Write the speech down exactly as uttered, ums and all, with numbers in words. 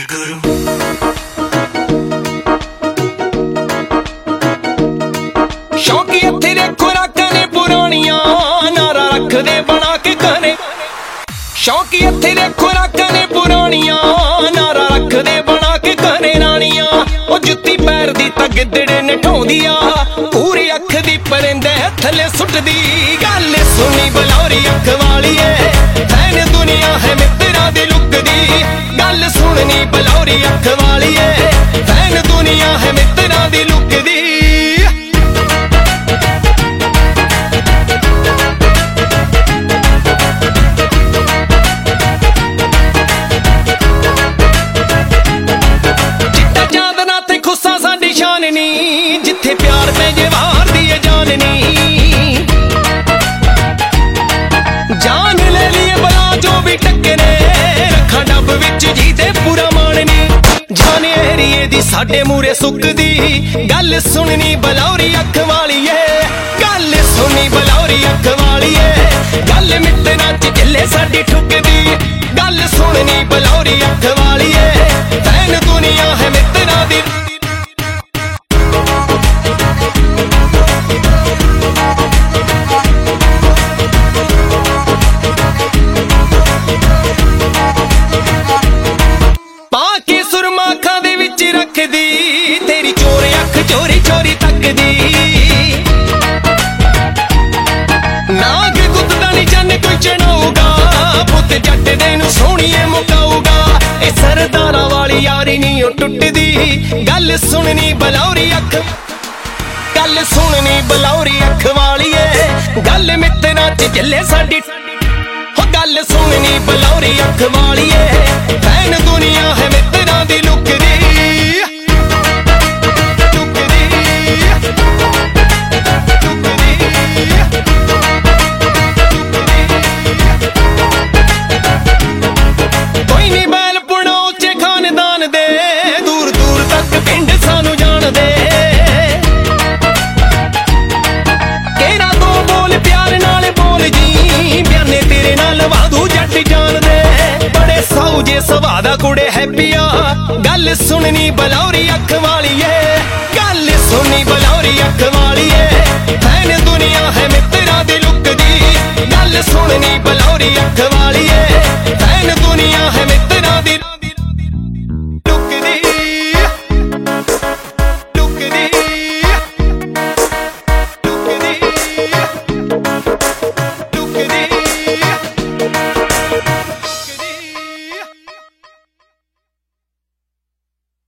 शौकी हथे दे खुराकां ने पुरानियां नारा रखदे बना के घरे। शौकी हथे दे खुराकां ने पुरानियां नारा रखदे बना के घरे। रानियां ओ जुत्ती पैर दी तां गिद्दड़े नठाउंदी आ, पूरी अख दी परिंदे थल्ले सुटदी। गल सुनी बलौरी अख वालीए फैन दुनिया है मित्तरां दी लुकदी। गल सुननी बलौरी अख वालीए फैन दुनिया है मित्तरां दी लुकदी। जिथे प्यार में जवार दी जाननी जान ले लिए बला जो भी टक्करे। रखा डब विच जीते पूरा माननी जान एरिए दी साडे मूरे सुकदी। गल सुननी बलौरी अख वालीए गल सुनी बलौरी अख वालीए। गल मित्तरां च जिले साडी ठुकदी। गल सुननी बलौरी अख वालीए फैन दुनिया है मित्तरां दी। तेरी चोर अख चोरी चोरी तकदी। नाग गुद्दा नी जाने कोई चढ़ाऊगा, पुत जट दे नूं सोहणीए मुकाऊगा। ए सरदारां वाली यारी नी ओ टुटदी। गल सुननी बलौरी अख गल सुननी बलौरी अख वालीए। गल मित्तरां च जिले साडी हो। गल सुननी बलौरी अख वालीए फैन दुनिया है मित्तरां दी लुकदी। जे सवादा कुड़े हैप्पिया गल सुननी बलौरी अख वालीए। गल सुनी बलौरी अख वालीए फैन दुनिया है मित्तरां दी लुकदी। गल सुननी बलौरी अख वालीए